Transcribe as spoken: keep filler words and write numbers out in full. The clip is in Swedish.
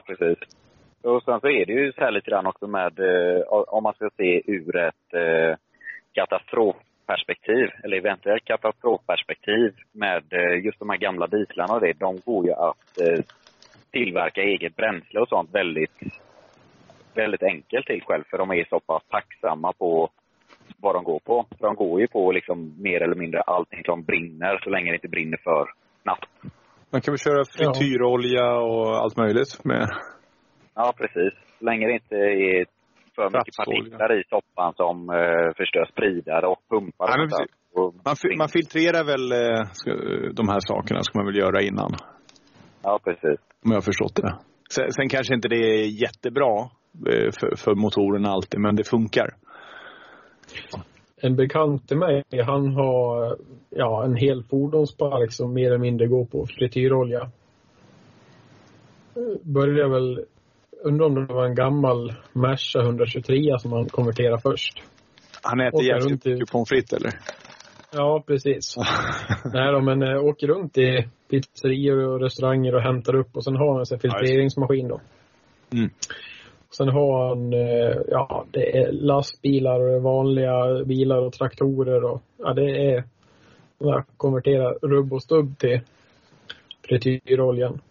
precis. Och sen så är det ju så här lite grann också med, eh, om man ska se ur ett eh, katastrofperspektiv, eller eventuellt katastrofperspektiv med eh, just de här gamla dieslarna och det, de går ju att eh, tillverka eget bränsle och sånt väldigt, väldigt enkelt till själv, för de är så pass tacksamma på vad de går på. För de går ju på liksom mer eller mindre allting som brinner, så länge det inte brinner för snabbt. Man kan väl köra frityrolja och allt möjligt med. Ja, precis. Så länge det inte är för mycket partiklar i soppan som uh, förstör spridare och pumpar. Ja, och och man, fi- man filtrerar väl uh, ska, de här sakerna ska man väl göra innan. Ja, precis. Om jag har förstått det. Sen, sen kanske inte det är jättebra uh, för, för motorerna alltid, men det funkar. En bekant till mig, han har ja, en hel fordonspark som mer eller mindre går på frityrolja. Började väl, undrar om det var en gammal Merca hundratjugotre som han konverterade först. Han äter jävligt mycket pommes frites, eller? Ja, precis. Nej då, men äh, åker runt i pizzerior och restauranger och hämtar upp, och sen har han en filtreringsmaskin då. Mm. Sen har han, ja, det är lastbilar och vanliga bilar och traktorer och ja, det är att konvertera rubb och stubb till frityroljan.